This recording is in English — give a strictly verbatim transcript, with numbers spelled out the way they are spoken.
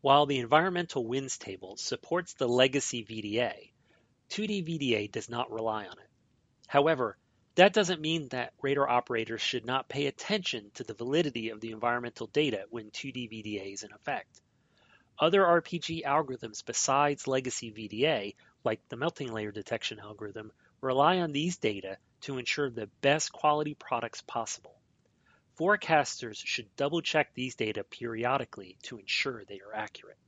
While the environmental winds table supports the legacy V D A, two D V D A does not rely on it. However, that doesn't mean that radar operators should not pay attention to the validity of the environmental data when two D V D A is in effect. Other R P G algorithms besides legacy V D A, like the melting layer detection algorithm, rely on these data to ensure the best quality products possible. Forecasters should double-check these data periodically to ensure they are accurate.